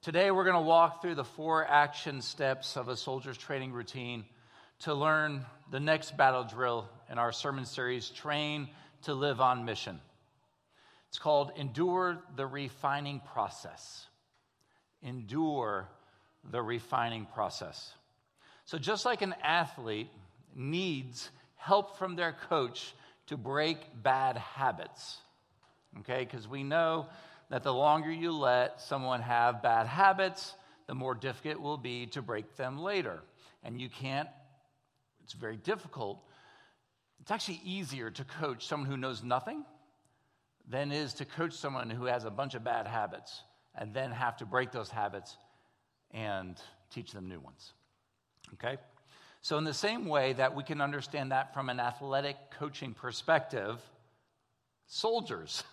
Today we're going to walk through the 4 action steps of a soldier's training routine to learn the next battle drill in our sermon series, Train to Live on Mission. It's called Endure the Refining Process. Endure the refining process. So just like an athlete needs help from their coach to break bad habits, okay, because we know that the longer you let someone have bad habits, the more difficult it will be to break them later. And it's very difficult. It's actually easier to coach someone who knows nothing than it is to coach someone who has a bunch of bad habits and then have to break those habits and teach them new ones, okay? So in the same way that we can understand that from an athletic coaching perspective, soldiers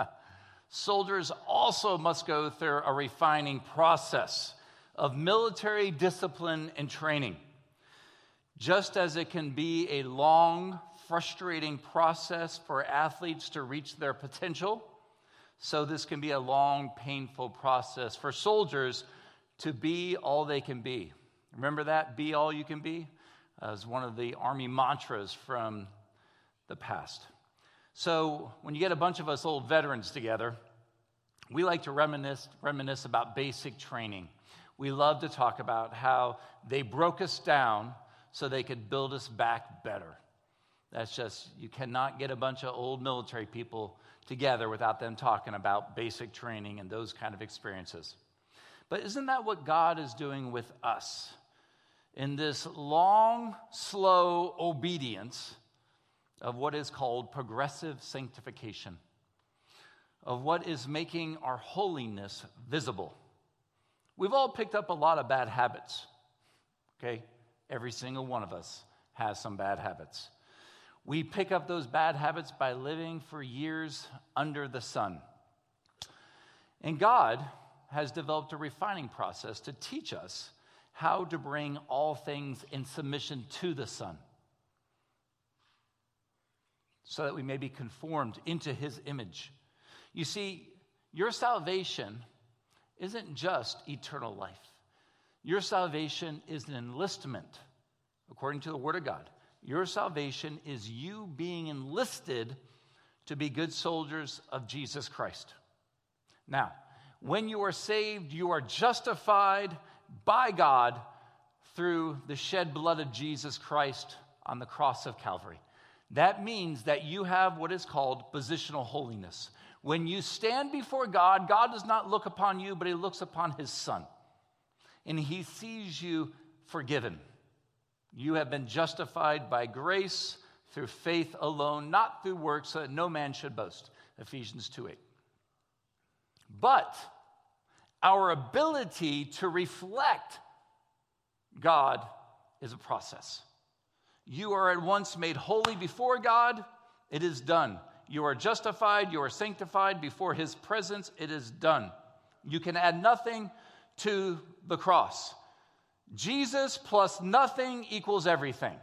also must go through a refining process of military discipline and training. Just as it can be a long, frustrating process for athletes to reach their potential, so this can be a long, painful process for soldiers to be all they can be. Remember that? Be all you can be? As one of the Army mantras from the past. So when you get a bunch of us old veterans together, we like to reminisce about basic training. We love to talk about how they broke us down so they could build us back better. That's just, you cannot get a bunch of old military people together without them talking about basic training and those kind of experiences. But isn't that what God is doing with us? In this long, slow obedience of what is called progressive sanctification, of what is making our holiness visible. We've all picked up a lot of bad habits, okay? Every single one of us has some bad habits. We pick up those bad habits by living for years under the sun. And God has developed a refining process to teach us how to bring all things in submission to the Son, so that we may be conformed into his image. You see, your salvation isn't just eternal life. Your salvation is an enlistment, according to the Word of God. Your salvation is you being enlisted to be good soldiers of Jesus Christ. Now, when you are saved, you are justified by God through the shed blood of Jesus Christ on the cross of Calvary. That means that you have what is called positional holiness. When you stand before God, God does not look upon you, but he looks upon his Son. And he sees you forgiven. You have been justified by grace through faith alone, not through works, so that no man should boast. Ephesians 2:8. But our ability to reflect God is a process. You are at once made holy before God. It is done. You are justified. You are sanctified before his presence. It is done. You can add nothing to the cross. Jesus plus nothing equals everything.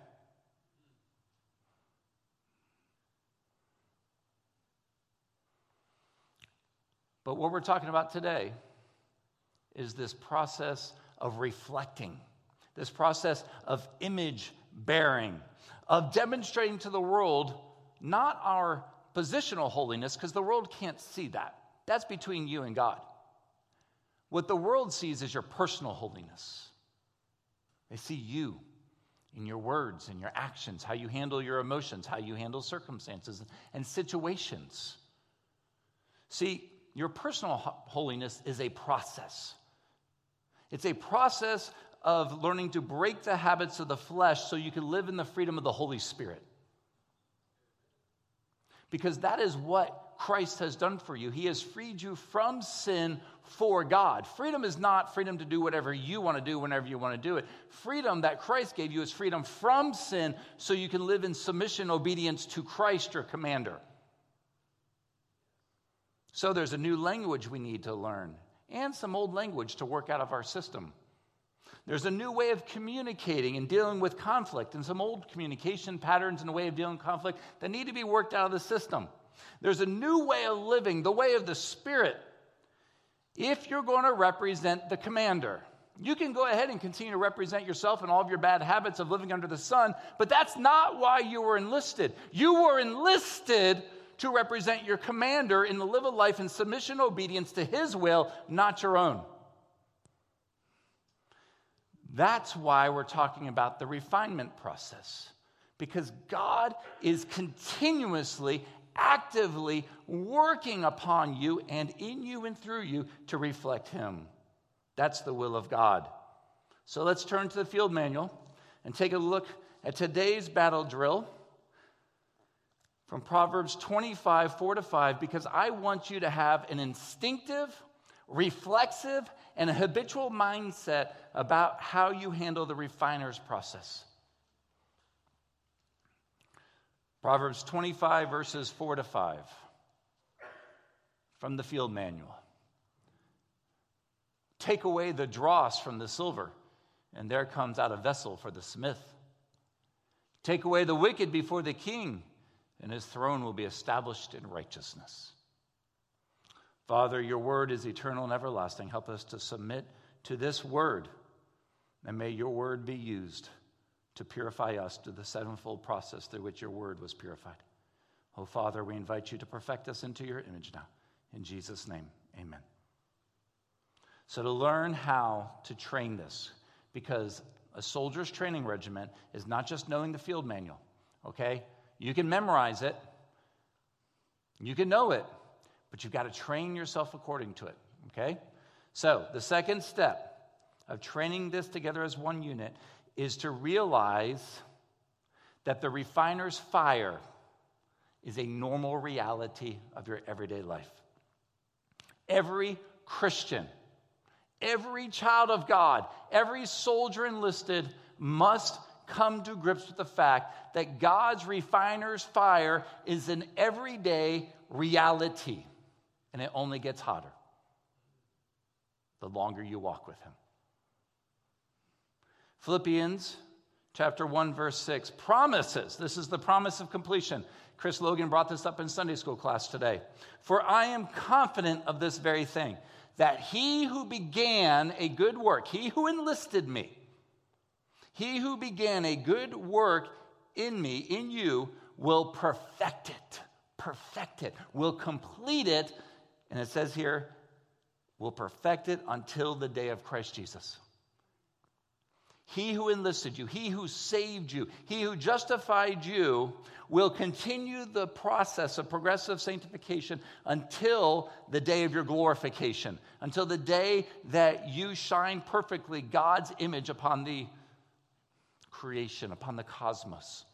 But what we're talking about today is this process of reflecting, this process of image bearing, of demonstrating to the world not our positional holiness, because the world can't see that. That's between you and God. What the world sees is your personal holiness. They see you in your words and your actions, how you handle your emotions, how you handle circumstances and situations. See, your personal holiness is a process. It's a process of learning to break the habits of the flesh so you can live in the freedom of the Holy Spirit. Because that is what Christ has done for you. He has freed you from sin for God. Freedom is not freedom to do whatever you want to do whenever you want to do it. Freedom that Christ gave you is freedom from sin so you can live in submission, obedience to Christ, your commander. So there's a new language we need to learn and some old language to work out of our system. There's a new way of communicating and dealing with conflict and some old communication patterns and a way of dealing with conflict that need to be worked out of the system. There's a new way of living, the way of the Spirit. If you're going to represent the commander, you can go ahead and continue to represent yourself and all of your bad habits of living under the sun, but that's not why you were enlisted. You were enlisted to represent your commander and to live a life in submission and obedience to his will, not your own. That's why we're talking about the refinement process, because God is continuously, actively working upon you and in you and through you to reflect him. That's the will of God. So let's turn to the field manual and take a look at today's battle drill from Proverbs 25, 4-5, because I want you to have an instinctive, reflexive, and a habitual mindset about how you handle the refiner's process. Proverbs 25, verses 4-5 from the field manual. Take away the dross from the silver, and there comes out a vessel for the smith. Take away the wicked before the king, and his throne will be established in righteousness. Father, your word is eternal and everlasting. Help us to submit to this word, and may your word be used to purify us to the sevenfold process through which your word was purified. Oh, Father, we invite you to perfect us into your image now. In Jesus' name, amen. So to learn how to train this, because a soldier's training regiment is not just knowing the field manual, okay? You can memorize it, you can know it, but you've got to train yourself according to it, okay? So the second step of training this together as one unit is to realize that the refiner's fire is a normal reality of your everyday life. Every Christian, every child of God, every soldier enlisted must come to grips with the fact that God's refiner's fire is an everyday reality, and it only gets hotter the longer you walk with him. Philippians chapter 1, verse 6 promises, this is the promise of completion. Chris Logan brought this up in Sunday school class today. For I am confident of this very thing, that he who began a good work, he who enlisted me, he who began a good work in me, in you, will perfect it, will complete it, and it says here, will perfect it until the day of Christ Jesus. He who enlisted you, he who saved you, he who justified you will continue the process of progressive sanctification until the day of your glorification, until the day that you shine perfectly God's image upon the creation, upon the cosmos.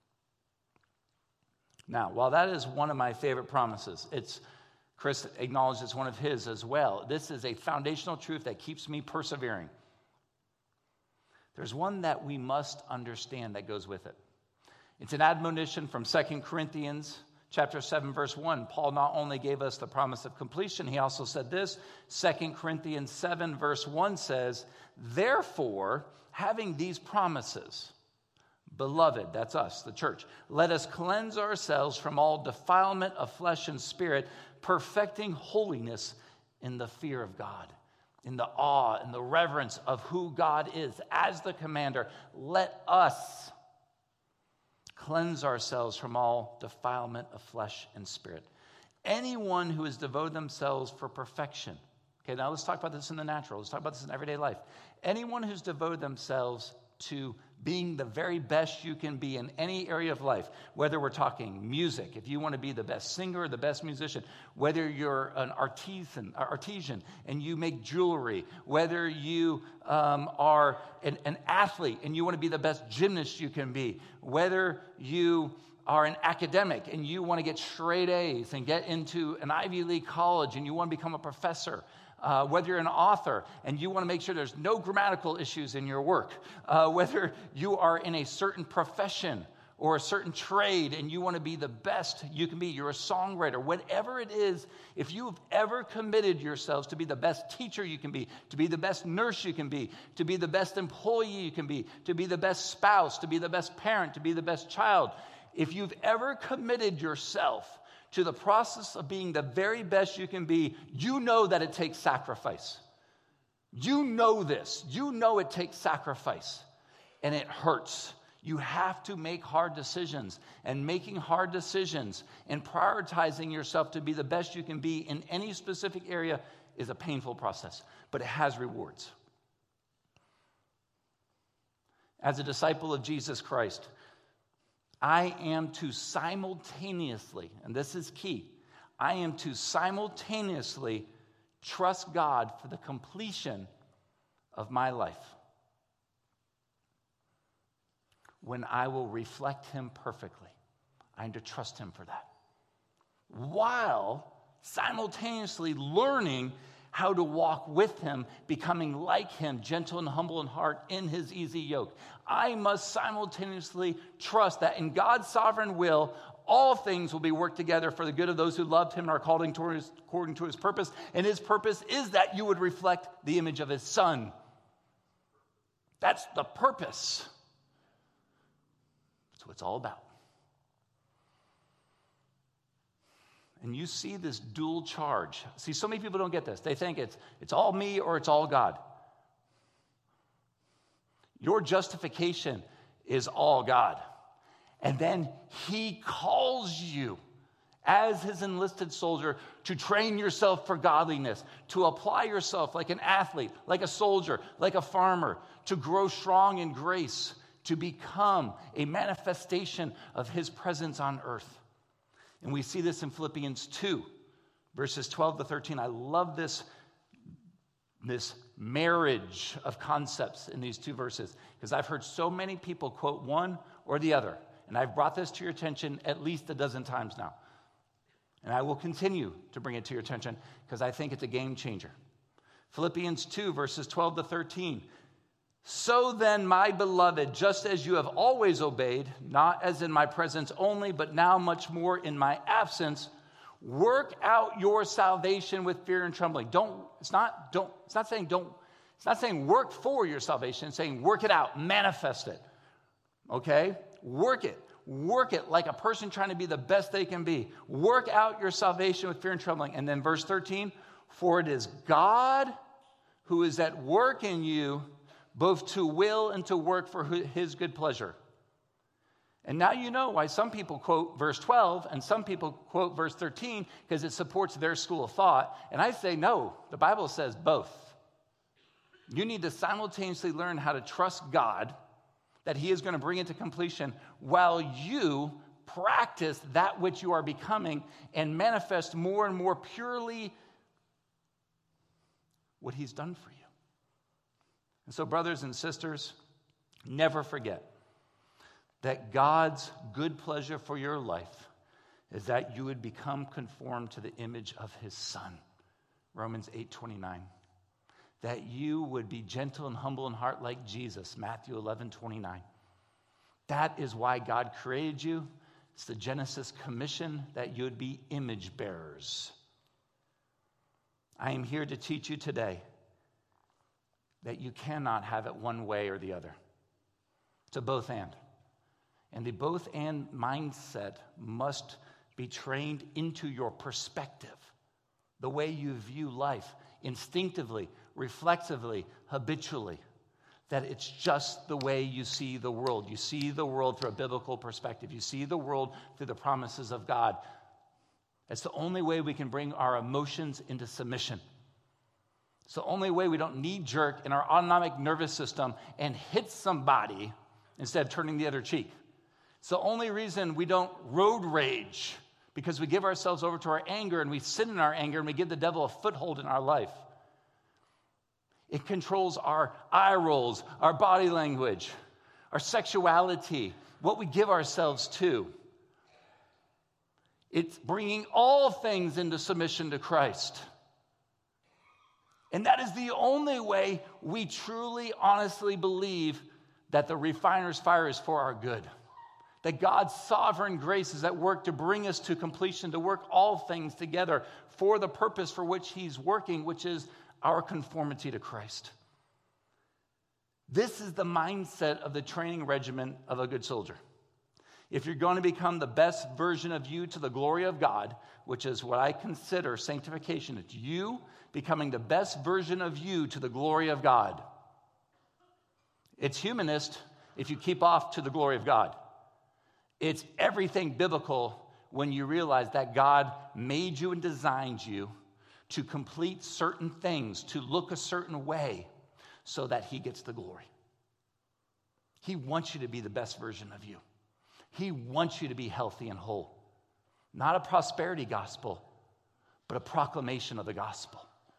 Now, while that is one of my favorite promises, Chris acknowledged it's one of his as well. This is a foundational truth that keeps me persevering. There's one that we must understand that goes with it. It's an admonition from 2 Corinthians chapter 7, verse 1. Paul not only gave us the promise of completion, he also said this. 2 Corinthians 7, verse 1 says, therefore, having these promises, beloved, that's us, the church, let us cleanse ourselves from all defilement of flesh and spirit, perfecting holiness in the fear of God. In the awe and the reverence of who God is as the commander, let us cleanse ourselves from all defilement of flesh and spirit. Anyone who has devoted themselves for perfection. Okay, now let's talk about this in the natural. Let's talk about this in everyday life. Anyone who's devoted themselves to being the very best you can be in any area of life, whether we're talking music, if you want to be the best singer or the best musician, whether you're an artisan and you make jewelry, whether you are an athlete and you want to be the best gymnast you can be, whether you are an academic and you want to get straight A's and get into an Ivy League college and you want to become a professor, whether you're an author and you want to make sure there's no grammatical issues in your work, whether you are in a certain profession or a certain trade and you want to be the best you can be, you're a songwriter, whatever it is, if you've ever committed yourselves to be the best teacher you can be, to be the best nurse you can be, to be the best employee you can be, to be the best spouse, to be the best parent, to be the best child, if you've ever committed yourself to the process of being the very best you can be, you know that it takes sacrifice. You know this. You know it takes sacrifice, and it hurts. You have to make hard decisions, and making hard decisions and prioritizing yourself to be the best you can be in any specific area is a painful process, but it has rewards. As a disciple of Jesus Christ, I am to simultaneously, and this is key, I am to simultaneously trust God for the completion of my life, when I will reflect him perfectly. I am to trust him for that, while simultaneously learning how to walk with him, becoming like him, gentle and humble in heart, in his easy yoke. I must simultaneously trust that in God's sovereign will, all things will be worked together for the good of those who loved him and are called according to his purpose. And his purpose is that you would reflect the image of his son. That's the purpose. That's what it's all about. And you see this dual charge. See, so many people don't get this. They think it's all me or it's all God. Your justification is all God. And then he calls you as his enlisted soldier to train yourself for godliness, to apply yourself like an athlete, like a soldier, like a farmer, to grow strong in grace, to become a manifestation of his presence on earth. And we see this in Philippians 2, verses 12 to 13. I love this marriage of concepts in these two verses, because I've heard so many people quote one or the other. And I've brought this to your attention at least a dozen times now. And I will continue to bring it to your attention because I think it's a game changer. Philippians 2, verses 12 to 13. So then, my beloved, just as you have always obeyed, not as in my presence only, but now much more in my absence, work out your salvation with fear and trembling. It's not saying work for your salvation. It's saying work it out, manifest it. Okay? Work it. Work it like a person trying to be the best they can be. Work out your salvation with fear and trembling. And then verse 13, for it is God who is at work in you, both to will and to work for his good pleasure. And now you know why some people quote verse 12 and some people quote verse 13, because it supports their school of thought. And I say, no, the Bible says both. You need to simultaneously learn how to trust God, that he is going to bring it to completion, while you practice that which you are becoming and manifest more and more purely what he's done for you. And so, brothers and sisters, never forget that God's good pleasure for your life is that you would become conformed to the image of his son. Romans 8:29. That you would be gentle and humble in heart like Jesus. Matthew 11:29. That is why God created you. It's the Genesis commission that you would be image bearers. I am here to teach you today that you cannot have it one way or the other. It's a both and. And the both and mindset must be trained into your perspective, the way you view life, instinctively, reflexively, habitually, that it's just the way you see the world. You see the world through a biblical perspective. You see the world through the promises of God. It's the only way we can bring our emotions into submission. It's the only way we don't knee-jerk in our autonomic nervous system and hit somebody instead of turning the other cheek. It's the only reason we don't road rage, because we give ourselves over to our anger and we sin in our anger and we give the devil a foothold in our life. It controls our eye rolls, our body language, our sexuality, what we give ourselves to. It's bringing all things into submission to Christ. And that is the only way we truly, honestly believe that the refiner's fire is for our good. That God's sovereign grace is at work to bring us to completion, to work all things together for the purpose for which he's working, which is our conformity to Christ. This is the mindset of the training regimen of a good soldier. If you're going to become the best version of you to the glory of God, which is what I consider sanctification, it's you becoming the best version of you to the glory of God. It's humanist if you keep off to the glory of God. It's everything biblical when you realize that God made you and designed you to complete certain things, to look a certain way, so that he gets the glory. He wants you to be the best version of you. He wants you to be healthy and whole. Not a prosperity gospel, but a proclamation of the gospel.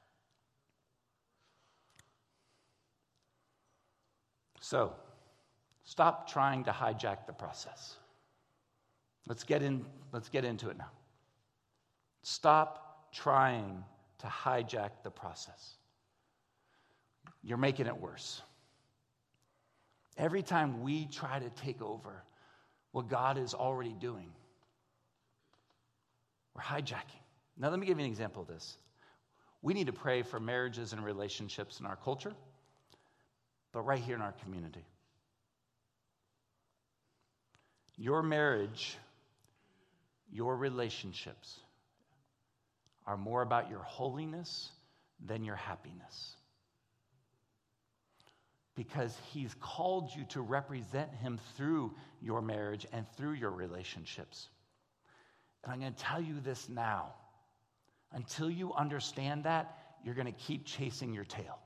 So, stop trying to hijack the process. Let's get into it now. Stop trying to hijack the process. You're making it worse. Every time we try to take over what God is already doing, we're hijacking. Now, let me give you an example of this. We need to pray for marriages and relationships in our culture, but right here in our community. Your marriage, your relationships are more about your holiness than your happiness. Because he's called you to represent him through your marriage and through your relationships. And I'm going to tell you this now. Until you understand that, you're going to keep chasing your tail.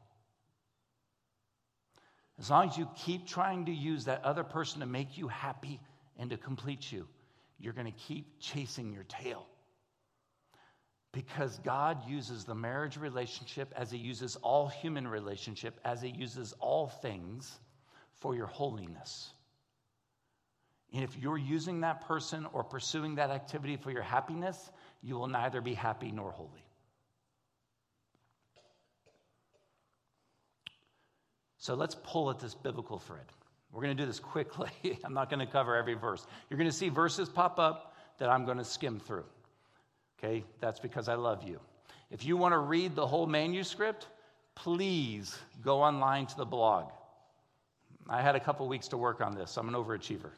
As long as you keep trying to use that other person to make you happy and to complete you, you're going to keep chasing your tail. Because God uses the marriage relationship as he uses all human relationship, as he uses all things for your holiness. And if you're using that person or pursuing that activity for your happiness, you will neither be happy nor holy. So let's pull at this biblical thread. We're going to do this quickly. I'm not going to cover every verse. You're going to see verses pop up that I'm going to skim through. Okay, that's because I love you. If you want to read the whole manuscript, please go online to the blog. I had a couple weeks to work on this, so I'm an overachiever.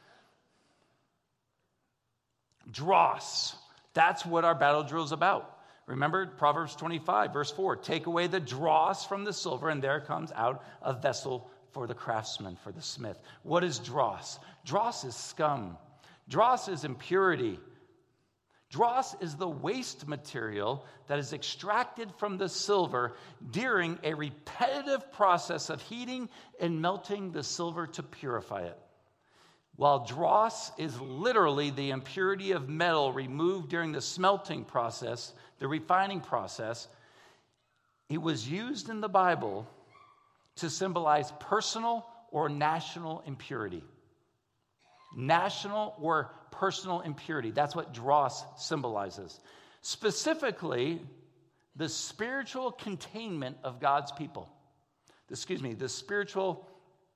Dross. That's what our battle drill is about. Remember Proverbs 25, verse 4. Take away the dross from the silver, and there comes out a vessel for the craftsman, for the smith. What is dross? Dross is scum. Dross is impurity. Dross is the waste material that is extracted from the silver during a repetitive process of heating and melting the silver to purify it. While dross is literally the impurity of metal removed during the smelting process, the refining process, it was used in the Bible to symbolize personal or national impurity. National or personal impurity. That's what dross symbolizes. Specifically, the spiritual containment of God's people. The spiritual...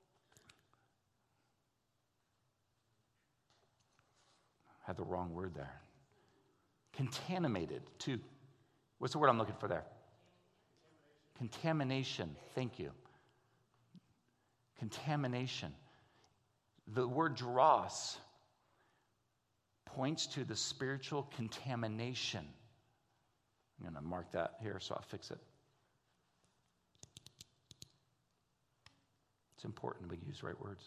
I had the wrong word there. Contaminated to... What's the word I'm looking for there? Contamination. Thank you. Contamination. The word dross points to the spiritual contamination. I'm going to mark that here so I'll fix it. It's important we use the right words.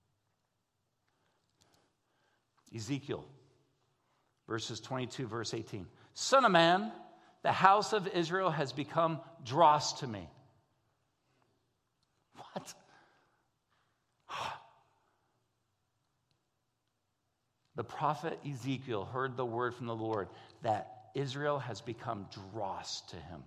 Ezekiel, verses 22, verse 18. Son of man, the house of Israel has become dross to me. What? The prophet Ezekiel heard the word from the Lord that Israel has become dross to him.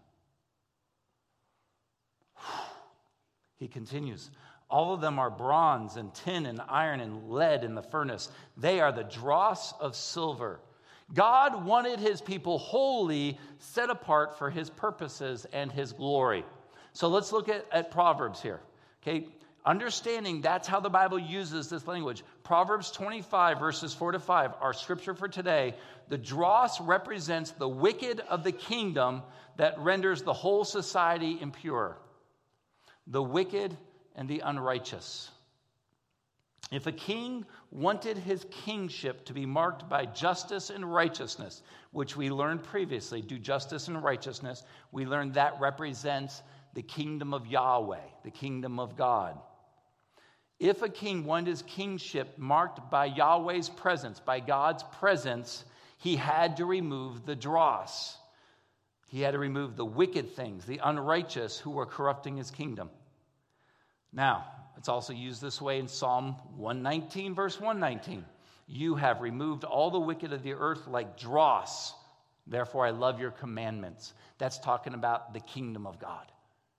He continues, all of them are bronze and tin and iron and lead in the furnace. They are the dross of silver. God wanted his people holy, set apart for his purposes and his glory. So let's look at Proverbs here. Okay, understanding that's how the Bible uses this language. Proverbs 25, verses 4 to 5, our scripture for today. The dross represents the wicked of the kingdom that renders the whole society impure. The wicked and the unrighteous. If a king wanted his kingship to be marked by justice and righteousness, which we learned previously, do justice and righteousness, we learned that represents the kingdom of Yahweh, the kingdom of God. If a king wanted his kingship marked by Yahweh's presence, by God's presence, he had to remove the dross. He had to remove the wicked things, the unrighteous who were corrupting his kingdom. Now, it's also used this way in Psalm 119, verse 119. You have removed all the wicked of the earth like dross. Therefore, I love your commandments. That's talking about the kingdom of God.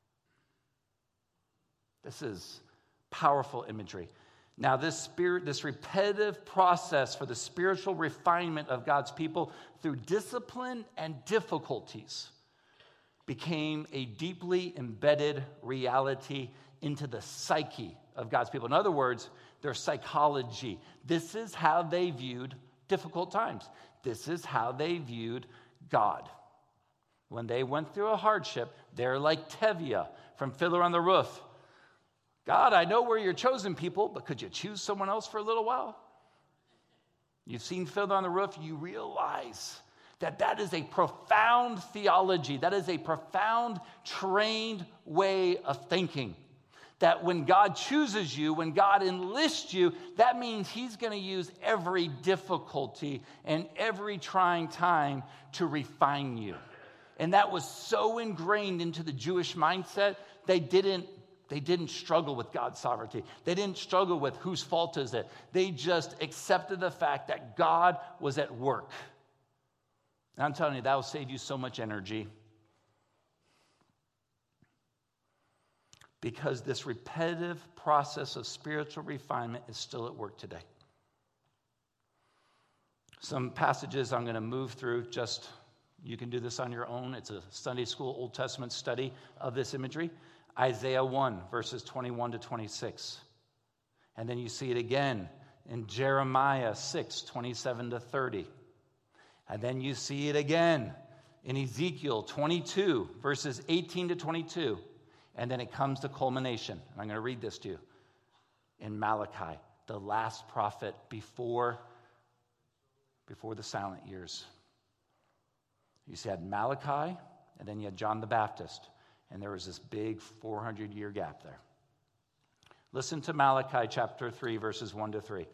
This is powerful imagery. Now, this repetitive process for the spiritual refinement of God's people through discipline and difficulties became a deeply embedded reality into the psyche of God's people. In other words, their psychology. This is how they viewed difficult times. This is how they viewed God. When they went through a hardship, they're like Tevye from Fiddler on the Roof. God, I know we're your chosen people, but could you choose someone else for a little while? You've seen Fiddler on the Roof, you realize that is a profound theology. That is a profound, trained way of thinking. That when God chooses you, when God enlists you, that means he's going to use every difficulty and every trying time to refine you. And that was so ingrained into the Jewish mindset, they didn't struggle with God's sovereignty. They didn't struggle with whose fault is it. They just accepted the fact that God was at work. And I'm telling you, that will save you so much energy. Because this repetitive process of spiritual refinement is still at work today. Some passages I'm going to move through, you can do this on your own. It's a Sunday school Old Testament study of this imagery. Isaiah 1, verses 21 to 26. And then you see it again in Jeremiah 6, 27 to 30. And then you see it again in Ezekiel 22, verses 18 to 22. And then it comes to culmination. And I'm going to read this to you. In Malachi, the last prophet before the silent years. You had Malachi, and then you had John the Baptist. And there was this big 400-year gap there. Listen to Malachi chapter 3, verses 1 to 3.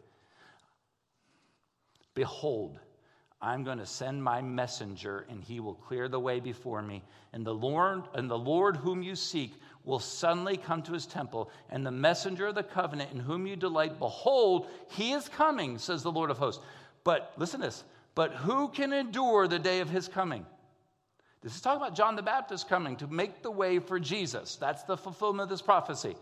Behold, I'm going to send my messenger, and he will clear the way before me. And the Lord whom you seek will suddenly come to his temple, and the messenger of the covenant in whom you delight, behold, he is coming, says the Lord of hosts. But listen to this. But who can endure the day of his coming? This is talking about John the Baptist coming to make the way for Jesus. That's the fulfillment of this prophecy.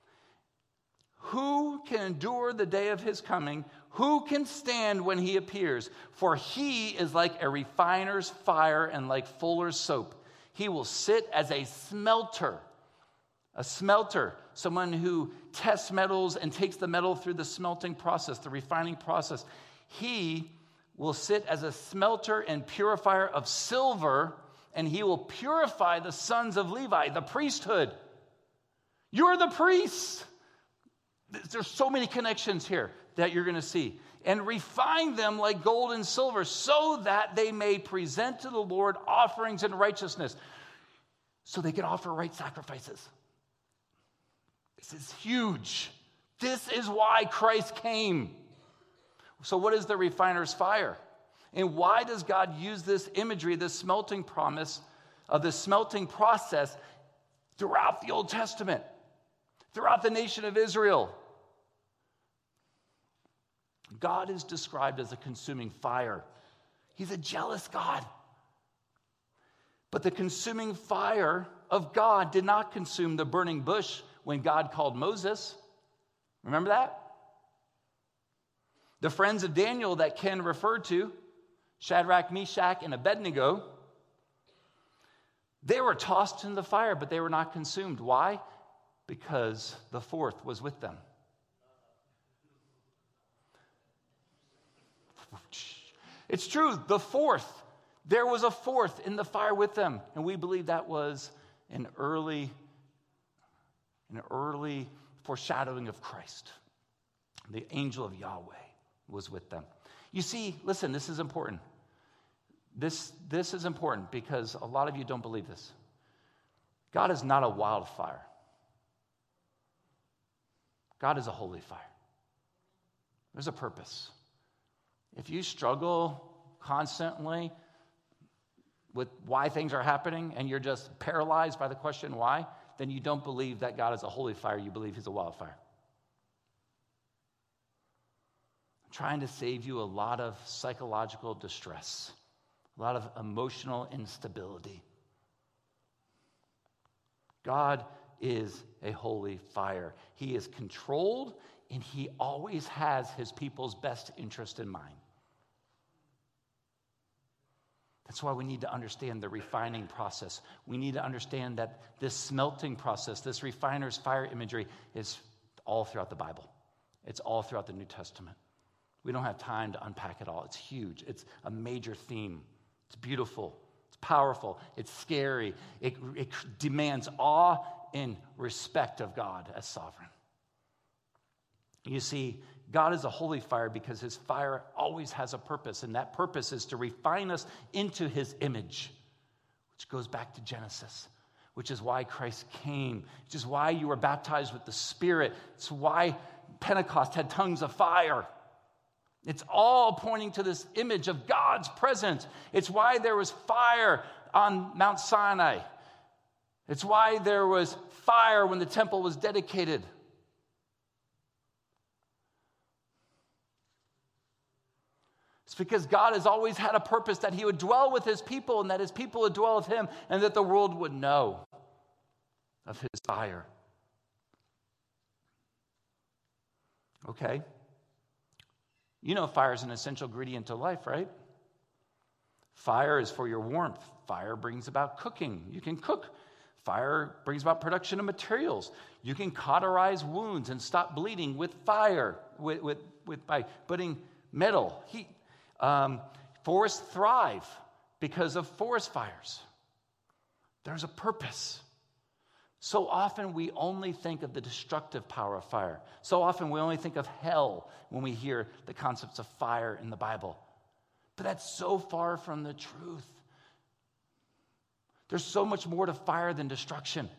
Who can endure the day of his coming? Who can stand when he appears? For he is like a refiner's fire and like fuller's soap. He will sit as a smelter, someone who tests metals and takes the metal through the smelting process, the refining process. He will sit as a smelter and purifier of silver, and he will purify the sons of Levi, the priesthood. You're the priests. There's so many connections here that you're going to see. And refine them like gold and silver so that they may present to the Lord offerings in righteousness. So they can offer right sacrifices. This is huge. This is why Christ came. So what is the refiner's fire? And why does God use this imagery, this smelting promise of the smelting process throughout the Old Testament, throughout the nation of Israel? God is described as a consuming fire. He's a jealous God. But the consuming fire of God did not consume the burning bush when God called Moses. Remember that? The friends of Daniel that Ken referred to, Shadrach, Meshach, and Abednego, they were tossed into the fire, but they were not consumed. Why? Because the fourth was with them. It's true, the fourth. There was a fourth in the fire with them. And we believe that was an early foreshadowing of Christ. The angel of Yahweh was with them. You see, listen, this is important. This is important because a lot of you don't believe this. God is not a wildfire. God is a holy fire. There's a purpose. If you struggle constantly with why things are happening and you're just paralyzed by the question why, then you don't believe that God is a holy fire. You believe he's a wildfire. I'm trying to save you a lot of psychological distress, a lot of emotional instability. God is a holy fire. He is controlled, and he always has his people's best interest in mind. That's why we need to understand the refining process. We need to understand that this smelting process, this refiner's fire imagery, is all throughout the Bible. It's all throughout the New Testament. We don't have time to unpack it all. It's huge. It's a major theme. It's beautiful. It's powerful. It's scary. It demands awe and respect of God as sovereign. You see, God is a holy fire because his fire always has a purpose, and that purpose is to refine us into his image, which goes back to Genesis, which is why Christ came, which is why you were baptized with the Spirit. It's why Pentecost had tongues of fire. It's all pointing to this image of God's presence. It's why there was fire on Mount Sinai. It's why there was fire when the temple was dedicated. It's because God has always had a purpose that he would dwell with his people and that his people would dwell with him and that the world would know of his fire. Okay. You know fire is an essential ingredient to life, right? Fire is for your warmth. Fire brings about cooking. You can cook. Fire brings about production of materials. You can cauterize wounds and stop bleeding with fire, by putting metal, heat. Forests thrive because of forest fires. There's a purpose. So often we only think of the destructive power of fire. So often we only think of hell when we hear the concepts of fire in the Bible. But that's so far from the truth. There's so much more to fire than destruction.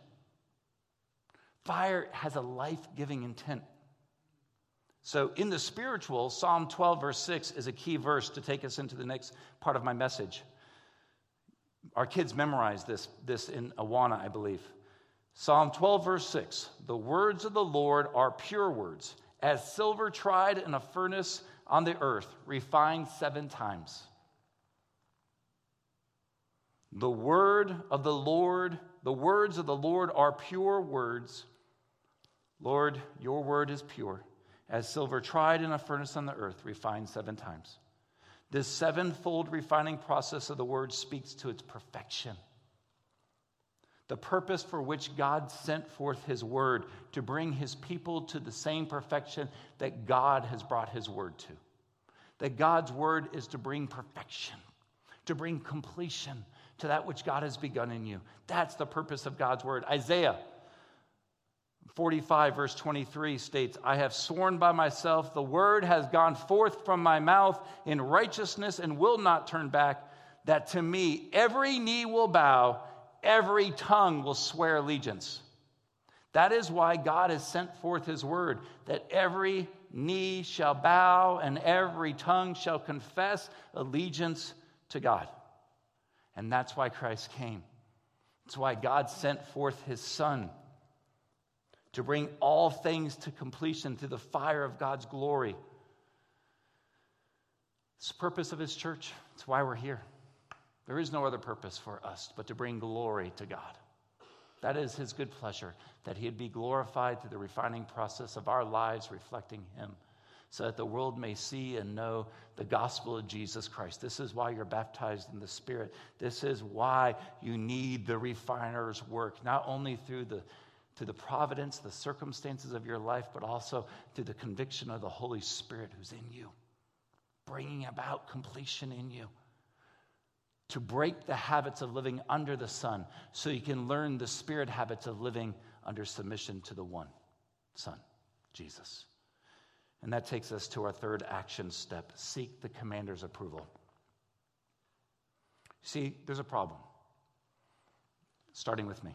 Fire has a life-giving intent. So in the spiritual, Psalm 12, verse 6 is a key verse to take us into the next part of my message. Our kids memorized this in Awana, I believe. Psalm 12, verse 6, the words of the Lord are pure words, as silver tried in a furnace on the earth, refined 7 times. The words of the Lord are pure words. Lord, your word is pure. As silver tried in a furnace on the earth, refined 7 times. This 7-fold refining process of the word speaks to its perfection. The purpose for which God sent forth his word to bring his people to the same perfection that God has brought his word to. That God's word is to bring perfection, to bring completion to that which God has begun in you. That's the purpose of God's word. Isaiah 45 verse 23 states, I have sworn by myself, the word has gone forth from my mouth in righteousness and will not turn back, that to me every knee will bow, every tongue will swear allegiance. That is why God has sent forth his word, that every knee shall bow and every tongue shall confess allegiance to God. And that's why Christ came. That's why God sent forth his Son to bring all things to completion through the fire of God's glory. It's the purpose of his church. It's why we're here. There is no other purpose for us but to bring glory to God. That is his good pleasure, that he'd be glorified through the refining process of our lives reflecting him, so that the world may see and know the gospel of Jesus Christ. This is why you're baptized in the Spirit. This is why you need the refiner's work, not only through the providence, the circumstances of your life, but also through the conviction of the Holy Spirit who's in you, bringing about completion in you, to break the habits of living under the Son so you can learn the Spirit habits of living under submission to the one Son, Jesus. And that takes us to our third action step: seek the commander's approval. See, there's a problem, starting with me.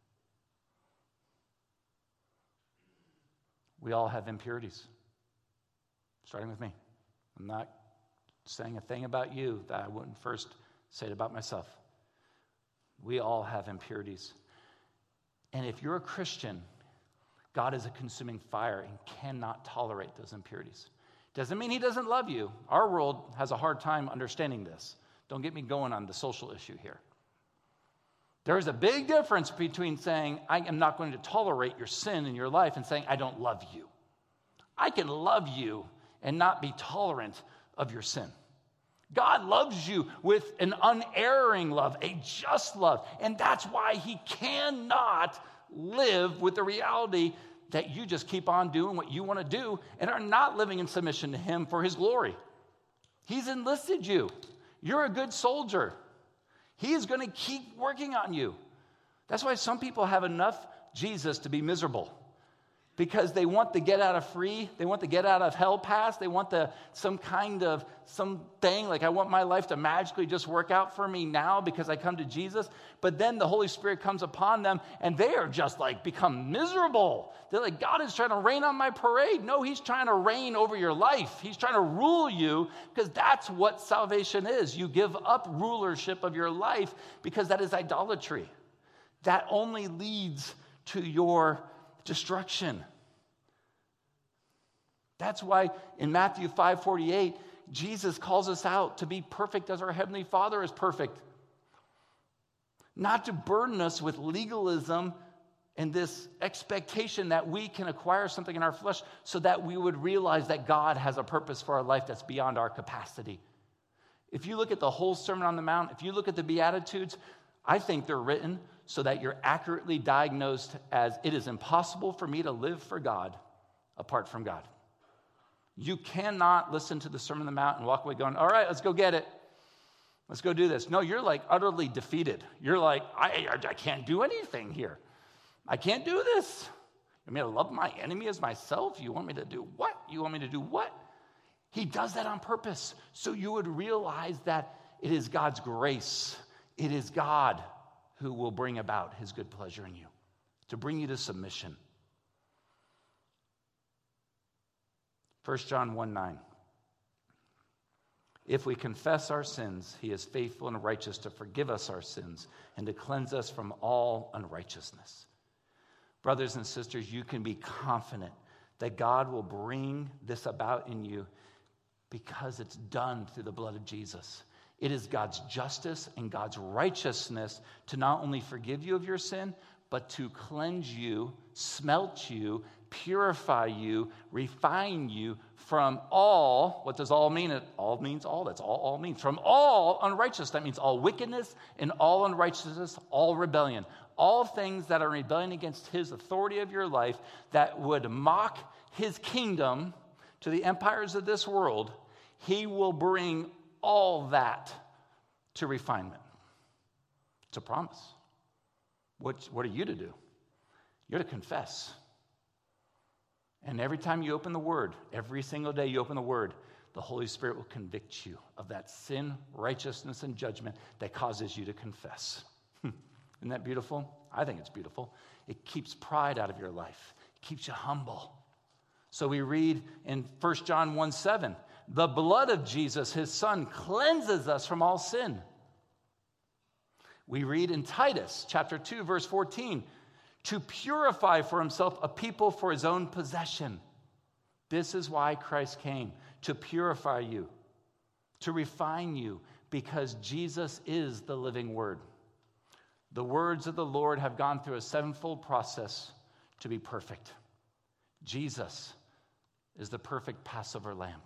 We all have impurities, starting with me. I'm not saying a thing about you that I wouldn't first say it about myself. We all have impurities. And if you're a Christian, God is a consuming fire and cannot tolerate those impurities. Doesn't mean he doesn't love you. Our world has a hard time understanding this. Don't get me going on the social issue here. There is a big difference between saying, I am not going to tolerate your sin in your life, and saying, I don't love you. I can love you and not be tolerant of your sin. God loves you with an unerring love, a just love. And that's why he cannot live with the reality that you just keep on doing what you want to do and are not living in submission to him for his glory. He's enlisted you. You're a good soldier. He is going to keep working on you. That's why some people have enough Jesus to be miserable, because they want the get out of free, they want the get out of hell pass, they want something like, I want my life to magically just work out for me now because I come to Jesus. But then the Holy Spirit comes upon them and they are just like become miserable. They're like, God is trying to rain on my parade. No, he's trying to reign over your life. He's trying to rule you, because that's what salvation is. You give up rulership of your life because that is idolatry. That only leads to your destruction. That's why in Matthew 5:48, Jesus calls us out to be perfect as our Heavenly Father is perfect. Not to burden us with legalism and this expectation that we can acquire something in our flesh, so that we would realize that God has a purpose for our life that's beyond our capacity. If you look at the whole Sermon on the Mount, if you look at the Beatitudes, I think they're written so that you're accurately diagnosed as, it is impossible for me to live for God apart from God. You cannot listen to the Sermon on the Mount and walk away going, all right, let's go get it. Let's go do this. No, you're like utterly defeated. You're like, I can't do anything here. I can't do this. You want me to love my enemy as myself? You want me to do what? You want me to do what? He does that on purpose, so you would realize that it is God's grace. It is God who will bring about his good pleasure in you, to bring you to submission. 1 John 1:9. If we confess our sins, he is faithful and righteous to forgive us our sins and to cleanse us from all unrighteousness. Brothers and sisters, you can be confident that God will bring this about in you because it's done through the blood of Jesus. It is God's justice and God's righteousness to not only forgive you of your sin, but to cleanse you, smelt you, purify you, refine you from all. What does all mean? It all means all. That's all means. From all unrighteousness. That means all wickedness and all unrighteousness, all rebellion. All things that are rebellion against his authority of your life, that would mock his kingdom to the empires of this world. He will bring all that to refinement. It's a promise. What are you to do? You're to confess. And every time you open the Word, every single day you open the Word, the Holy Spirit will convict you of that sin, righteousness, and judgment that causes you to confess. Isn't that beautiful? I think it's beautiful. It keeps pride out of your life. It keeps you humble. So we read in 1 John 1:7, the blood of Jesus, his son, cleanses us from all sin. We read in Titus chapter 2, verse 14, to purify for himself a people for his own possession. This is why Christ came, to purify you, to refine you, because Jesus is the living word. The words of the Lord have gone through a sevenfold process to be perfect. Jesus is the perfect Passover lamb.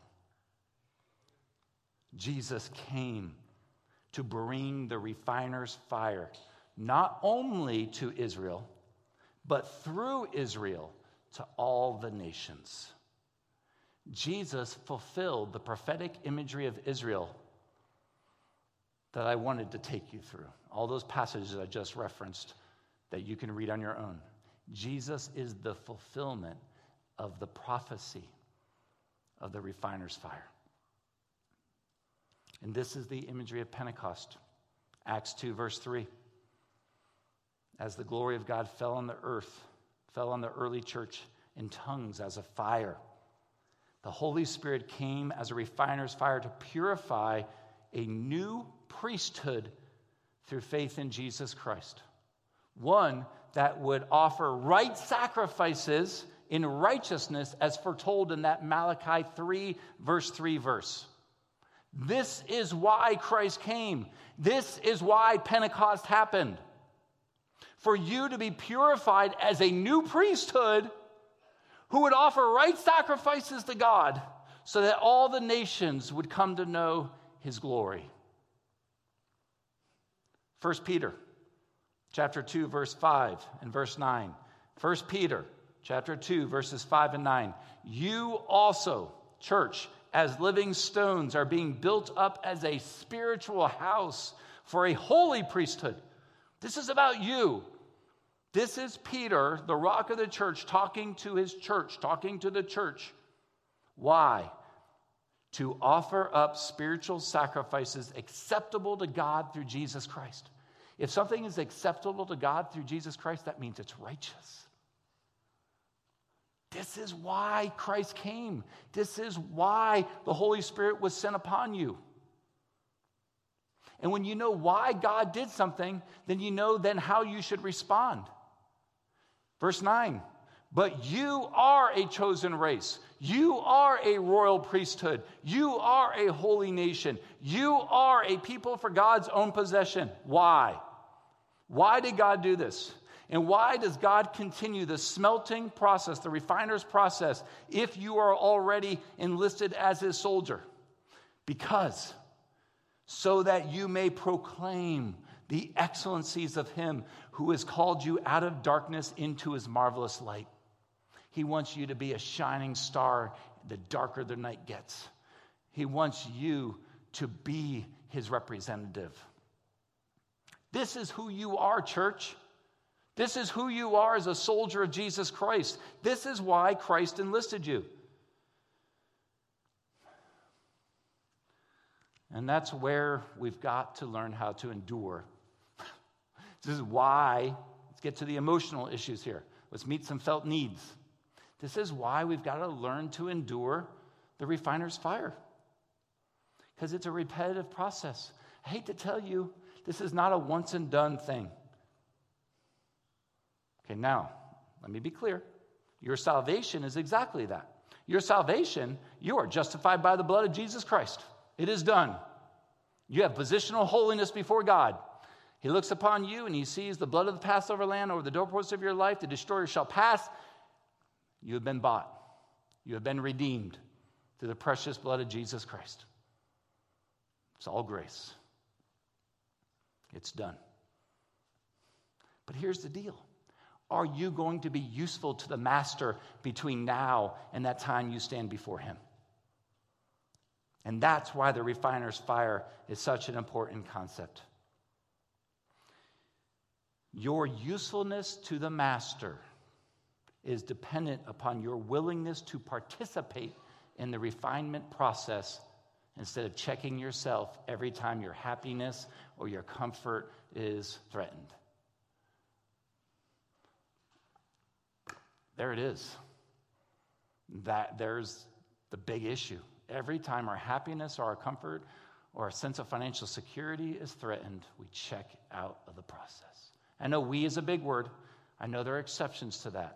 Jesus came to bring the refiner's fire, not only to Israel, but through Israel to all the nations. Jesus fulfilled the prophetic imagery of Israel that I wanted to take you through. All those passages I just referenced that you can read on your own. Jesus is the fulfillment of the prophecy of the refiner's fire. And this is the imagery of Pentecost. Acts 2, verse 3. As the glory of God fell on the earth, fell on the early church in tongues as a fire. The Holy Spirit came as a refiner's fire to purify a new priesthood through faith in Jesus Christ. One that would offer right sacrifices in righteousness as foretold in that Malachi 3, verse 3 verse. This is why Christ came. This is why Pentecost happened. For you to be purified as a new priesthood who would offer right sacrifices to God so that all the nations would come to know his glory. 1 Peter chapter 2, verse 5 and verse 9. 1 Peter chapter 2, verses 5 and 9. You also, church, as living stones, are being built up as a spiritual house for a holy priesthood. This is about you. This is Peter, the rock of the church, talking to his church, talking to the church. Why? To offer up spiritual sacrifices acceptable to God through Jesus Christ. If something is acceptable to God through Jesus Christ, that means it's righteous. This is why Christ came. This is why the Holy Spirit was sent upon you. And when you know why God did something, then you know then how you should respond. Verse 9, but you are a chosen race. You are a royal priesthood. You are a holy nation. You are a people for God's own possession. Why? Why did God do this? And why does God continue the smelting process, the refiner's process, if you are already enlisted as his soldier? Because so that you may proclaim the excellencies of him who has called you out of darkness into his marvelous light. He wants you to be a shining star the darker the night gets. He wants you to be his representative. This is who you are, church. This is who you are as a soldier of Jesus Christ. This is why Christ enlisted you. And that's where we've got to learn how to endure. This is why, let's get to the emotional issues here. Let's meet some felt needs. This is why we've got to learn to endure the refiner's fire. Because it's a repetitive process. I hate to tell you, this is not a once and done thing. Okay, now, let me be clear. Your salvation is exactly that. Your salvation, you are justified by the blood of Jesus Christ. It is done. You have positional holiness before God. He looks upon you and he sees the blood of the Passover lamb over the doorposts of your life. The destroyer shall pass. You have been bought. You have been redeemed through the precious blood of Jesus Christ. It's all grace. It's done. But here's the deal. Are you going to be useful to the master between now and that time you stand before him? And that's why the refiner's fire is such an important concept. Your usefulness to the master is dependent upon your willingness to participate in the refinement process instead of checking yourself every time your happiness or your comfort is threatened. There it is. There's the big issue. Every time our happiness or our comfort or our sense of financial security is threatened, we check out of the process. I know "we" is a big word. I know there are exceptions to that.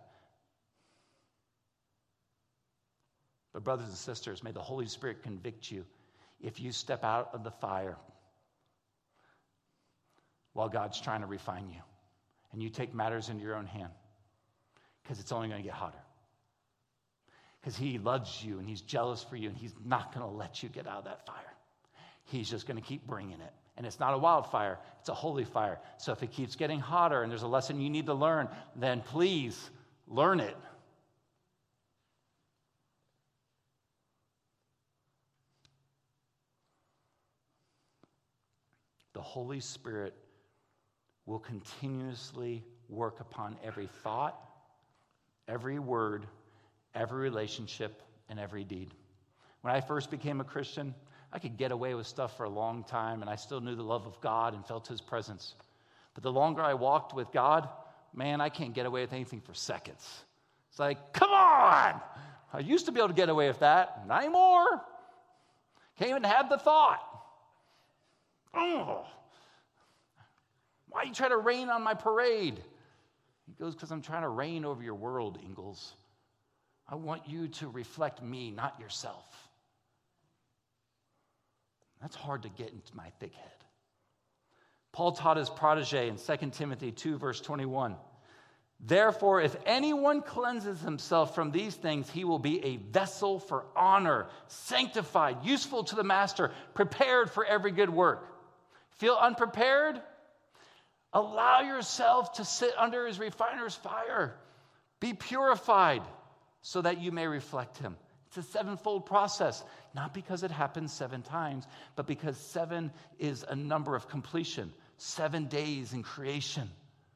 But brothers and sisters, may the Holy Spirit convict you if you step out of the fire while God's trying to refine you and you take matters into your own hand, because it's only going to get hotter. Because he loves you and he's jealous for you and he's not going to let you get out of that fire. He's just going to keep bringing it. And it's not a wildfire, it's a holy fire. So if it keeps getting hotter and there's a lesson you need to learn, then please learn it. The Holy Spirit will continuously work upon every thought, every word, every relationship, and every deed. When I first became a Christian, I could get away with stuff for a long time, and I still knew the love of God and felt his presence. But the longer I walked with God, man, I can't get away with anything for seconds. It's like, come on! I used to be able to get away with that. Not anymore. Can't even have the thought. Oh, why are you trying to rain on my parade? He goes, because I'm trying to reign over your world, Ingalls. I want you to reflect me, not yourself. That's hard to get into my thick head. Paul taught his protege in 2 Timothy 2, verse 21. Therefore, if anyone cleanses himself from these things, he will be a vessel for honor, sanctified, useful to the master, prepared for every good work. Feel unprepared? Allow yourself to sit under his refiner's fire. Be purified so that you may reflect him. It's a sevenfold process, not because it happens 7 times, but because 7 is a number of completion, 7 days in creation.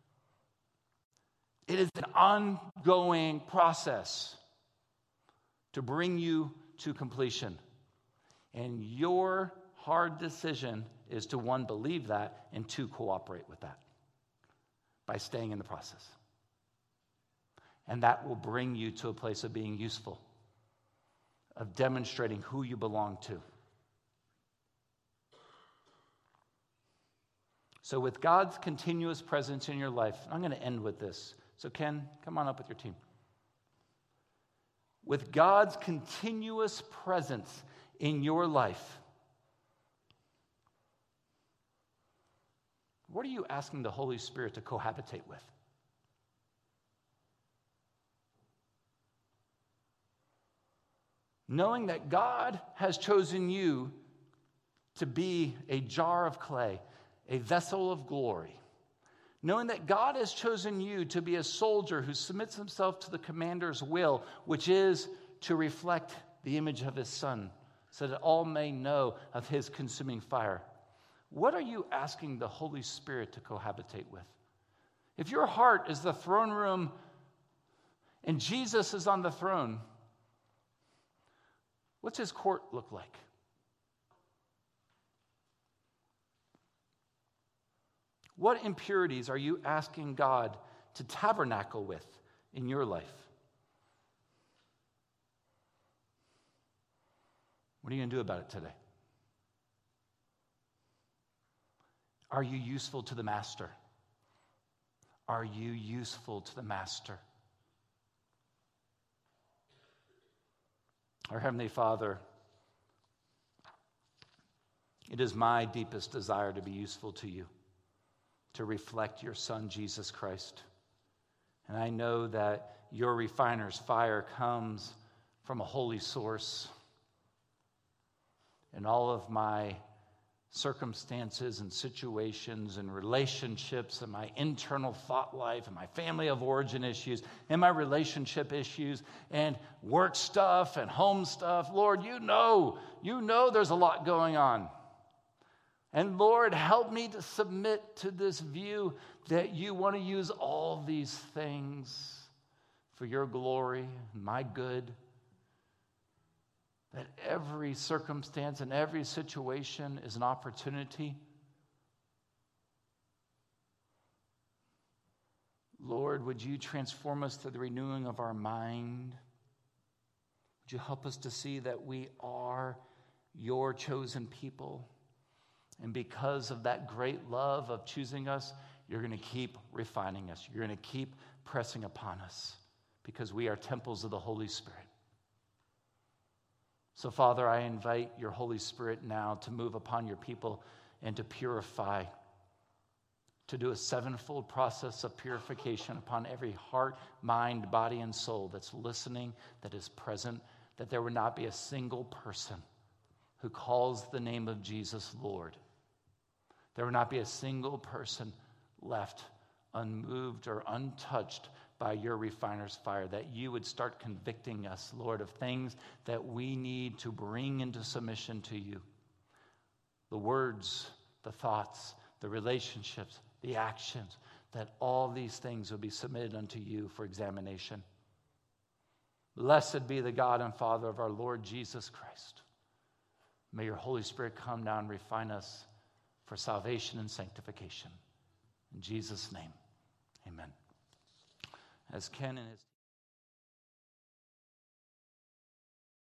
It is an ongoing process to bring you to completion. And your hard decision is to, 1, believe that, and 2, cooperate with that by staying in the process. And that will bring you to a place of being useful, of demonstrating who you belong to. So with God's continuous presence in your life, I'm going to end with this. So Ken, come on up with your team. With God's continuous presence in your life, what are you asking the Holy Spirit to cohabitate with? Knowing that God has chosen you to be a jar of clay, a vessel of glory. Knowing that God has chosen you to be a soldier who submits himself to the commander's will, which is to reflect the image of his Son, so that all may know of his consuming fire. What are you asking the Holy Spirit to cohabitate with? If your heart is the throne room and Jesus is on the throne, what's his court look like? What impurities are you asking God to tabernacle with in your life? What are you going to do about it today? Are you useful to the master? Are you useful to the master? Our Heavenly Father, it is my deepest desire to be useful to you, to reflect your Son, Jesus Christ. And I know that your refiner's fire comes from a holy source. And all of my circumstances and situations and relationships and my internal thought life and my family of origin issues and my relationship issues and work stuff and home stuff, Lord, you know there's a lot going on. And Lord, help me to submit to this view that you want to use all these things for your glory and my good. That every circumstance and every situation is an opportunity. Lord, would you transform us through the renewing of our mind? Would you help us to see that we are your chosen people? And because of that great love of choosing us, you're going to keep refining us. You're going to keep pressing upon us because we are temples of the Holy Spirit. So, Father, I invite your Holy Spirit now to move upon your people and to purify, to do a 7-fold process of purification upon every heart, mind, body, and soul that's listening, that is present, that there would not be a single person who calls the name of Jesus Lord. There would not be a single person left unmoved or untouched by your refiner's fire, that you would start convicting us, Lord, of things that we need to bring into submission to you. The words, the thoughts, the relationships, the actions, that all these things will be submitted unto you for examination. Blessed be the God and Father of our Lord Jesus Christ. May your Holy Spirit come down and refine us for salvation and sanctification. In Jesus' name, amen. As Ken and his